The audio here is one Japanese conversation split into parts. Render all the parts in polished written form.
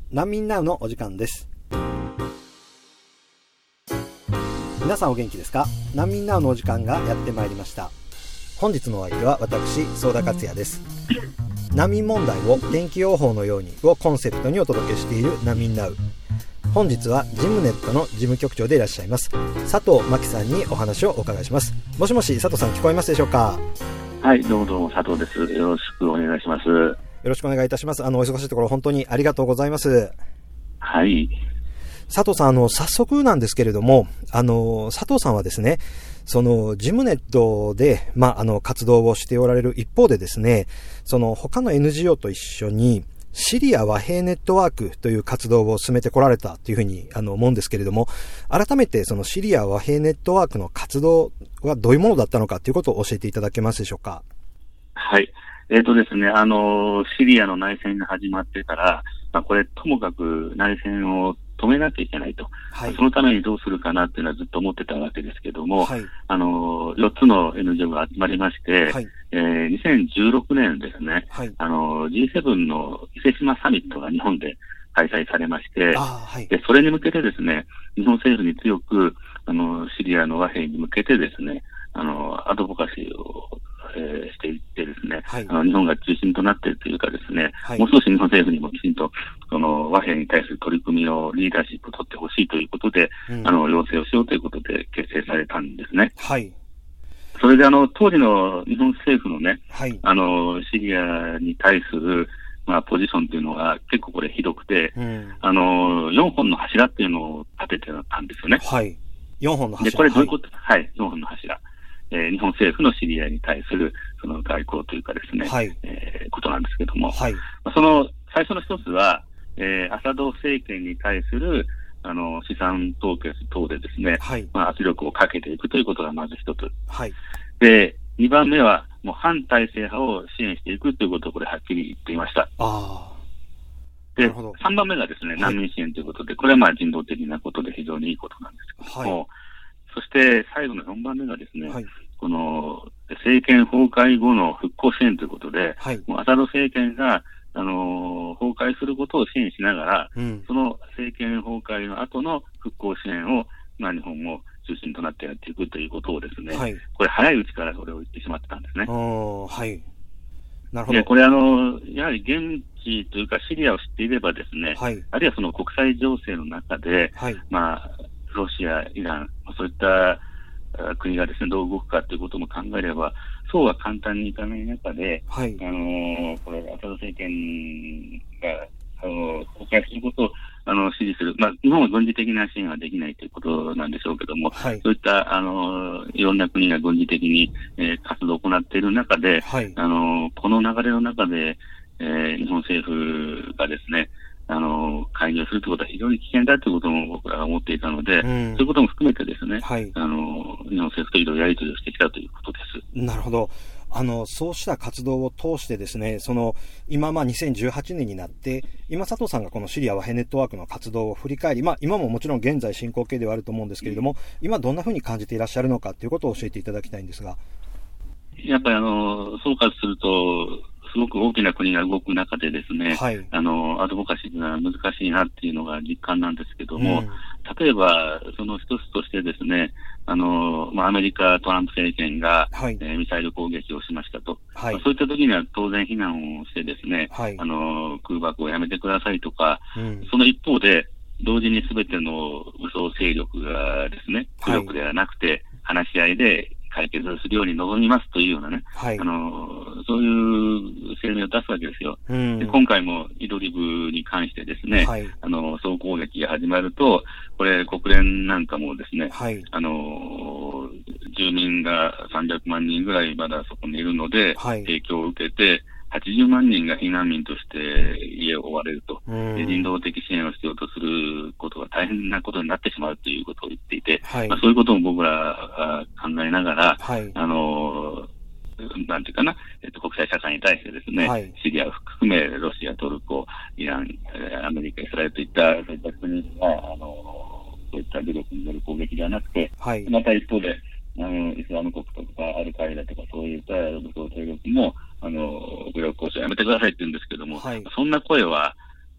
難民ナウのお時間です。皆さんお元気ですか？難民ナウのお時間がやってまいりました。本日のお相手は私、相田克也です。難民問題を天気予報のようにをコンセプトにお届けしている難民ナウ。本日はジムネットの事務局長でいらっしゃいます佐藤真希さんにお話をお伺いします。もしもし、佐藤さん聞こえますでしょうか？ はい、どうも佐藤です。よろしくお願いします。よろしくお願いいたします。お忙しいところ本当にありがとうございます。 はい。 佐藤さん、早速なんですけれども、佐藤さんはですね、そのジムネットで、活動をしておられる一方でですね、その他の NGO と一緒にシリア和平ネットワークという活動を進めてこられたというふうに思うんですけれども、改めてそのシリア和平ネットワークの活動はどういうものだったのかということを教えていただけますでしょうか？ はい。ですね、シリアの内戦が始まってから、これともかく内戦を止めなきゃいけないと、はい、そのためにどうするかなっていうのはずっと思ってたわけですけども、はい、4つの NGO が集まりまして、はい、2016年ですね、はい、G7 の伊勢志摩サミットが日本で開催されまして、はい、でそれに向けてですね、日本政府に強くシリアの和平に向けてですね、アドボカシーをしていってですね、はい、日本が中心となっているというかですね、はい、もう少し日本政府にもきちんとその和平に対する取り組みをリーダーシップを取ってほしいということで、要請をしようということで結成されたんですね。はい。それで当時の日本政府のね、はい、シリアに対するポジションというのが結構これひどくて、4本の柱っていうのを立ててたんですよね。はい。4本の柱。で、これどういうこと？はい、4本の柱。日本政府のシリアに対するその外交というかですね、はい、ことなんですけども、はい、その最初の一つは、アサド政権に対する資産凍結等でですね、はい、圧力をかけていくということがまず一つ。はい、で、2番目はもう反体制派を支援していくということをこれはっきり言っていました。で、3番目がですね、難民支援ということで、これは人道的なことで非常にいいことなんですけども、はい、そして最後の4番目がですね、はい、この政権崩壊後の復興支援ということで、はい、もうアサド政権が崩壊することを支援しながら、その政権崩壊の後の復興支援を、日本も中心となってやっていくということをですね、はい、これ早いうちからそれを言ってしまってたんですね。はい。なるほど。で、これやはり現地というかシリアを知っていればですね、はい、あるいはその国際情勢の中で、はい、ロシア、イラン、そういった国がですね、どう動くかということも考えれば、そうは簡単にいかない中で、はい、これ、アサド政権が、崩壊することを、支持する。日本は軍事的な支援はできないということなんでしょうけども、はい、そういった、いろんな国が軍事的に、活動を行っている中で、はい、この流れの中で、日本政府がですね、介入するということは非常に危険だということも僕らは思っていたので、そういうことも含めてですね、はい、日本政府といろいろやり取りをしてきたということです。なるほど。 そうした活動を通してですね、今2018年になって、今佐藤さんがこのシリア和平ネットワークの活動を振り返り、今ももちろん現在進行形ではあると思うんですけれども、今どんなふうに感じていらっしゃるのかということを教えていただきたいんですが。 やっぱり総括すると、すごく大きな国が動く中でですね、はい、アドボカシーが難しいなっていうのが実感なんですけども、例えば、その一つとしてですね、アメリカ、トランプ政権が、はい、ミサイル攻撃をしましたと。はい、そういった時には当然非難をしてですね、はい、空爆をやめてくださいとか、その一方で、同時に全ての武装勢力がですね、武力ではなくて、話し合いで解決するように望みますというようなね、はい、そういう声明を出すわけですよ。で今回もイドリブに関してですね、はい、総攻撃が始まると、これ国連なんかもですね、はい、住民が300万人ぐらいまだそこにいるので、はい、影響を受けて、80万人が避難民として家を追われると、人道的支援を必要とすることが大変なことになってしまうということを言っていて、はい、そういうことも僕らが考えながら、はい、なんていうかな、国際社会に対してですね、はい、シリアを含め、ロシア、トルコ、イラン、アメリカ、イスラエルといった、そういった国が、そういった武力による攻撃ではなくて、はい、また一方で、イスラム国とかアルカイダとかそういった武装勢力も武力行使をやめてくださいって言うんですけども、はい、そんな声は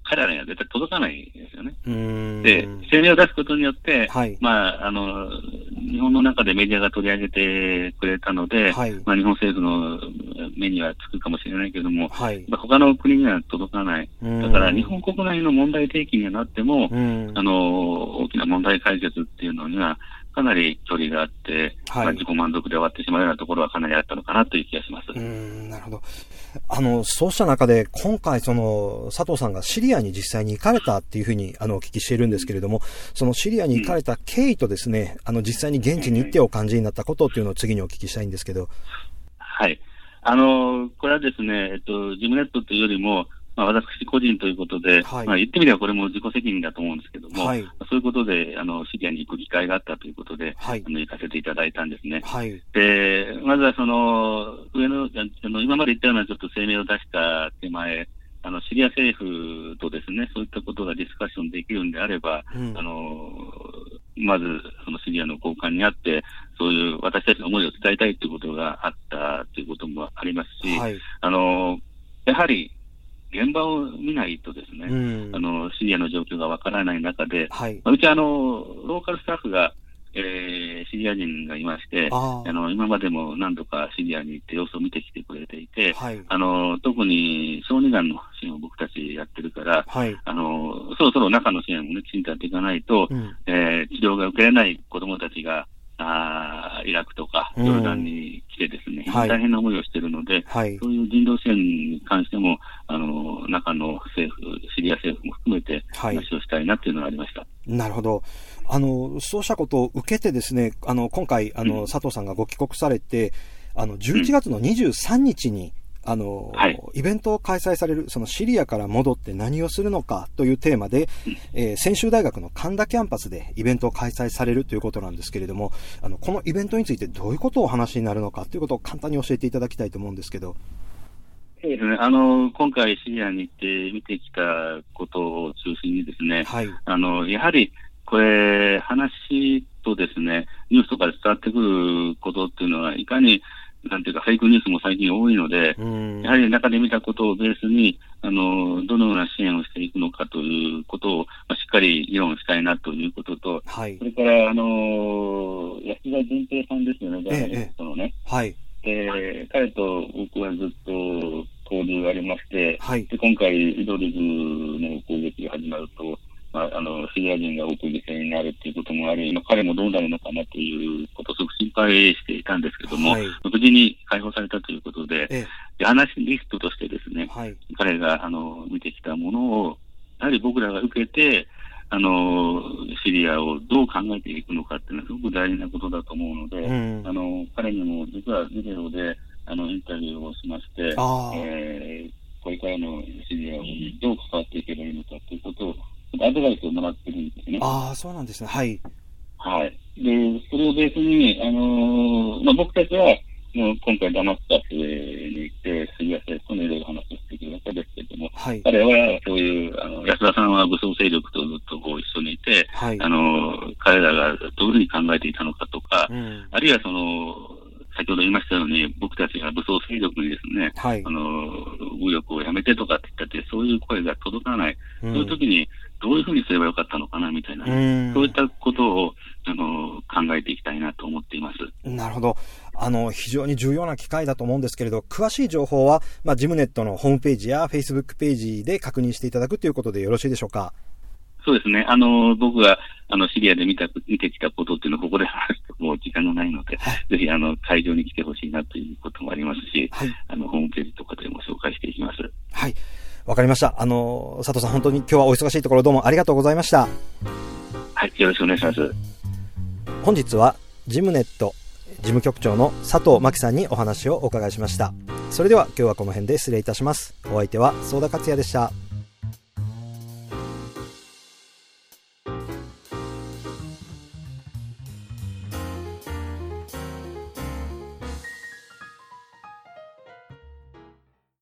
彼らには絶対届かないですよね。で、声明を出すことによって、はい、まあ、日本の中でメディアが取り上げてくれたので、はい、まあ、日本政府の目にはつくかもしれないけれども、はい、他の国には届かない。だから日本国内の問題提起にはなっても、大きな問題解決っていうのには、かなり距離があって、はい、まあ、自己満足で終わってしまうようなところはかなりあったのかなという気がします。 なるほど。そうした中で、今回佐藤さんがシリアに実際に行かれたっていうふうにお聞きしているんですけれども、そのシリアに行かれた経緯とですね、実際に現地に行ってお感じになったことっていうのを次にお聞きしたいんですけど。 はい。これはですね、ジムネットというよりも、まあ、私個人ということで、はい、まあ、言ってみればこれも自己責任だと思うんですけども、はい、そういうことで、シリアに行く機会があったということで、はい、行かせていただいたんですね。はい、で、まずは今まで言ったようなちょっと声明を出した手前、シリア政府とですね、そういったことがディスカッションできるんであれば、まず、シリアの高官に会って、そういう私たちの思いを伝えたいということがあったということもありますし、はい、やはり、現場を見ないとですね、シリアの状況がわからない中で、はい、うちローカルスタッフが、シリア人がいまして、今までも何度かシリアに行って様子を見てきてくれていて、はい、特に小児がんの支援を僕たちやってるから、はい、そろそろ中の支援をね、きちんとやっていかないと、治療が受けれない子供たちが、イラクとかヨルダンに来てですね、大変な思いをしているので、はい、そういう人道支援に関しても、中の政府、シリア政府も含めて話をしたいなというのがありました。 なるほど。そうしたことを受けてですね、今回、佐藤さんがご帰国されて、11月の23日に、はい、イベントを開催される、そのシリアから戻って何をするのかというテーマで、専修大学の神田キャンパスでイベントを開催されるということなんですけれども、このイベントについてどういうことをお話になるのかということを簡単に教えていただきたいと思うんですけど。 そうですね。今回シリアに行って見てきたことを中心にですね、はい、やはり、これ、話とですね、ニュースとかで伝わってくることっていうのは、いかに、なんていうか、フェイクニュースも最近多いので、やはり中で見たことをベースに、どのような支援をしていくのかということを、しっかり議論したいなということと、はい、それから、安田純平さんですよね、ジャーナリストのね。はい。彼と僕はずっと交流がありまして、はい、で今回、イドリブの攻撃が始まると、シリア人が多く犠牲になるっていうこともあり、彼もどうなるのかなということをすごく心配していたんですけども、はい、無事に解放されたということで、ジャーナリストとしてですね、はい、彼が見てきたものを、やはり僕らが受けて、シリアをどう考えていくのかっていうのはすごく大事なことだと思うので、彼にも実はビデオでインタビューをしまして、これからのシリアをどう関わっていけばいいのかということを、アドバイスをもらってるんですね。 そうなんですね。はい。 はい。で、それをベースに、僕たちは、もう今回ダマスカスに行って、シリア政府といろいろ話をしていくわけですけれども、はい、彼はそういう、安田さんは武装勢力とずっとこう一緒にいて、はい、彼らがどういうふうに考えていたのかとか、あるいは先ほど言いましたように、僕たちが武装勢力にですね、はい、武力をやめてとかって言ったって、そういう声が届かない。そういう時に、どういうふうにすればよかったのかな、みたいな、そういったことを、考えていきたいなと思っています。 なるほど。非常に重要な機会だと思うんですけれど、詳しい情報は、ジムネットのホームページや Facebook ページで確認していただくということでよろしいでしょうか。 そうですね。僕が、シリアで見てきたことっていうのをここで話すともう時間がないので、はい、ぜひ、会場に来てほしいなということもありますし、はい、ホームページとかでも紹介していきます。 はい。わかりました。佐藤さん、本当に今日はお忙しいところどうもありがとうございました。 はい、よろしくお願いします。 本日は、ジムネット事務局長の佐藤真希さんにお話をお伺いしました。それでは今日はこの辺で失礼いたします。お相手は相田克也でした。